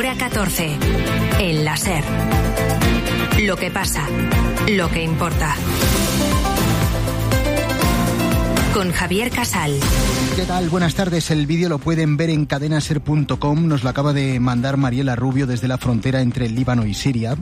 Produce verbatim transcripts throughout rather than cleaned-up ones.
Hora catorce. El la SER. Lo que pasa, lo que importa. Con Javier Casal. ¿Qué tal? Buenas tardes. El vídeo lo pueden ver en cadena ser punto com. Nos lo acaba de mandar Mariela Rubio desde la frontera entre el Líbano y Siria.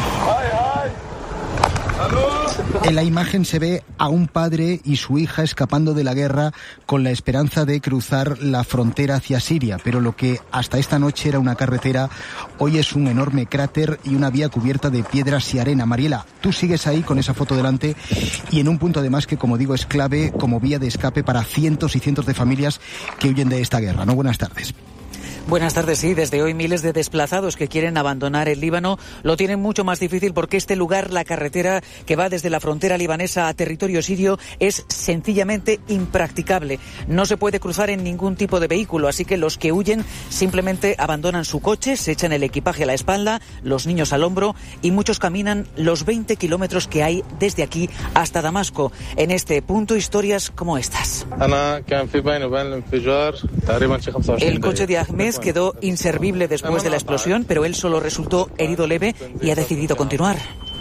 En la imagen se ve a un padre y su hija escapando de la guerra con la esperanza de cruzar la frontera hacia Siria, pero lo que hasta esta noche era una carretera, hoy es un enorme cráter y una vía cubierta de piedras y arena. Mariela, tú sigues ahí con esa foto delante y en un punto además que, como digo, es clave como vía de escape para cientos y cientos de familias que huyen de esta guerra, ¿no? Buenas tardes. Buenas tardes, sí. Desde hoy miles de desplazados que quieren abandonar el Líbano lo tienen mucho más difícil porque este lugar, la carretera que va desde la frontera libanesa a territorio sirio, es sencillamente impracticable. No se puede cruzar en ningún tipo de vehículo, así que los que huyen simplemente abandonan su coche, se echan el equipaje a la espalda, los niños al hombro y muchos caminan los veinte kilómetros que hay desde aquí hasta Damasco. En este punto, historias como estas. El coche de Ahmed quedó inservible después de la explosión, pero él solo resultó herido leve y ha decidido continuar.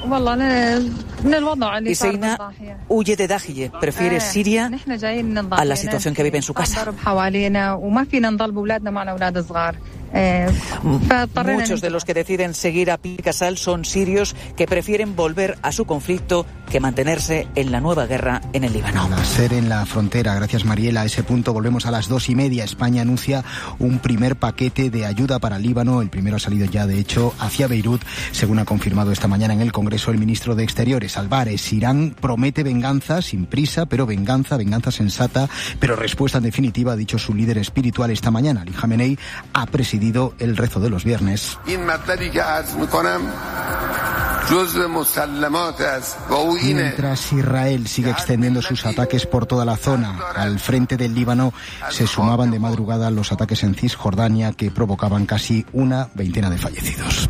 Iseina huye de Dahiyeh, prefiere Siria a la situación que vive en su casa. Muchos de los que deciden seguir a Pi Casal son sirios que prefieren volver a su conflicto que mantenerse en la nueva guerra en el Líbano. A ser en la frontera, gracias Mariela. A ese punto volvemos a las dos y media. España anuncia un primer paquete de ayuda para el Líbano. El primero ha salido ya, de hecho, hacia Beirut, según ha confirmado esta mañana en el Congreso el ministro de Exteriores, Álvarez. Irán promete venganza sin prisa, pero venganza, venganza sensata, pero respuesta en definitiva, ha dicho su líder espiritual esta mañana. Ali Khamenei ha presidido el rezo de los viernes. Mientras Israel sigue extendiendo sus ataques por toda la zona, al frente del Líbano se sumaban de madrugada los ataques en Cisjordania que provocaban casi una veintena de fallecidos.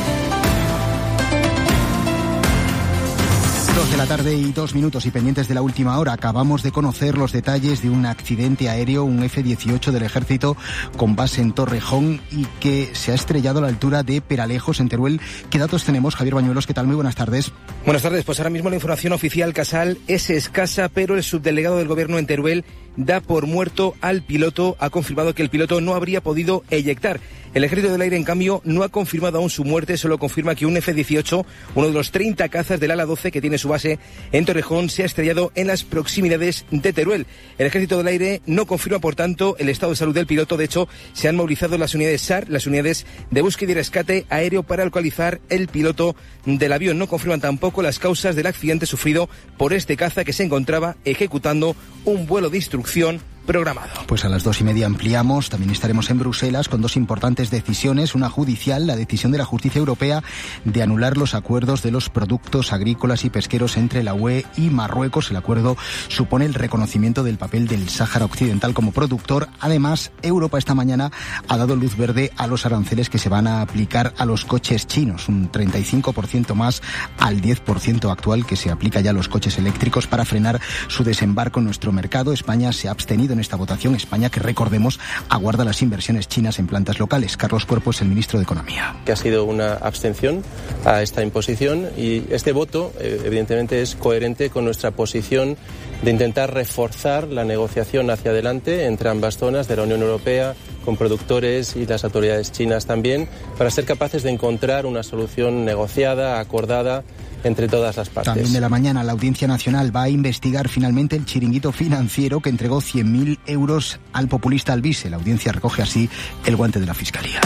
Dos de la tarde y dos minutos y pendientes de la última hora. Acabamos de conocer los detalles de un accidente aéreo, un efe dieciocho del Ejército con base en Torrejón y que se ha estrellado a la altura de Peralejos, en Teruel. ¿Qué datos tenemos, Javier Bañuelos? ¿Qué tal? Muy buenas tardes. Buenas tardes. Pues ahora mismo la información oficial, Casal, es escasa, pero el subdelegado del Gobierno en Teruel da por muerto al piloto. Ha confirmado que el piloto no habría podido eyectar. El Ejército del Aire, en cambio, no ha confirmado aún su muerte, solo confirma que un efe dieciocho, uno de los treinta cazas del ala doce que tiene su base en Torrejón, se ha estrellado en las proximidades de Teruel. El Ejército del Aire no confirma, por tanto, el estado de salud del piloto. De hecho, se han movilizado las unidades S A R, las unidades de búsqueda y rescate aéreo, para localizar el piloto del avión. No confirman tampoco las causas del accidente sufrido por este caza que se encontraba ejecutando un vuelo de instrucción programado. Pues a las dos y media ampliamos. También estaremos en Bruselas con dos importantes decisiones. Una judicial, la decisión de la Justicia Europea de anular los acuerdos de los productos agrícolas y pesqueros entre la U E y Marruecos. El acuerdo supone el reconocimiento del papel del Sáhara Occidental como productor. Además, Europa esta mañana ha dado luz verde a los aranceles que se van a aplicar a los coches chinos, un treinta y cinco por ciento más al diez por ciento actual que se aplica ya a los coches eléctricos para frenar su desembarco en nuestro mercado. España se ha abstenido en esta votación. España, que recordemos, aguarda las inversiones chinas en plantas locales. Carlos Cuerpo es el ministro de Economía. Que ha sido una abstención a esta imposición, y este voto evidentemente es coherente con nuestra posición de intentar reforzar la negociación hacia adelante entre ambas zonas de la Unión Europea, con productores y las autoridades chinas también, para ser capaces de encontrar una solución negociada, acordada entre todas las partes. También de la mañana, la Audiencia Nacional va a investigar finalmente el chiringuito financiero que entregó cien mil euros al populista Alvise. La audiencia recoge así el guante de la Fiscalía.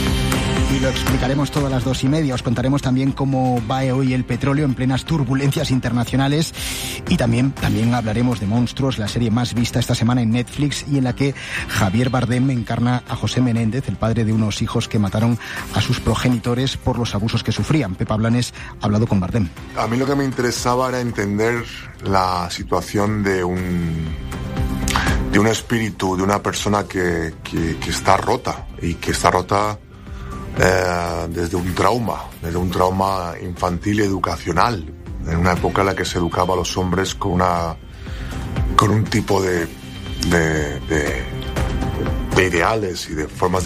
Y lo explicaremos todo a las dos y media. Os contaremos también cómo va hoy el petróleo en plenas turbulencias internacionales. Y también, también hablaremos de Monstruos, la serie más vista esta semana en Netflix y en la que Javier Bardem encarna a José Menéndez, el padre de unos hijos que mataron a sus progenitores por los abusos que sufrían. Pepa Blanes ha hablado con Bardem. A mí lo que me interesaba era entender la situación de un... de un espíritu, de una persona que, que, que está rota y que está rota eh, desde un trauma, desde un trauma infantil y educacional, en una época en la que se educaba a los hombres con una con un tipo de de, de, de ideales y de formas de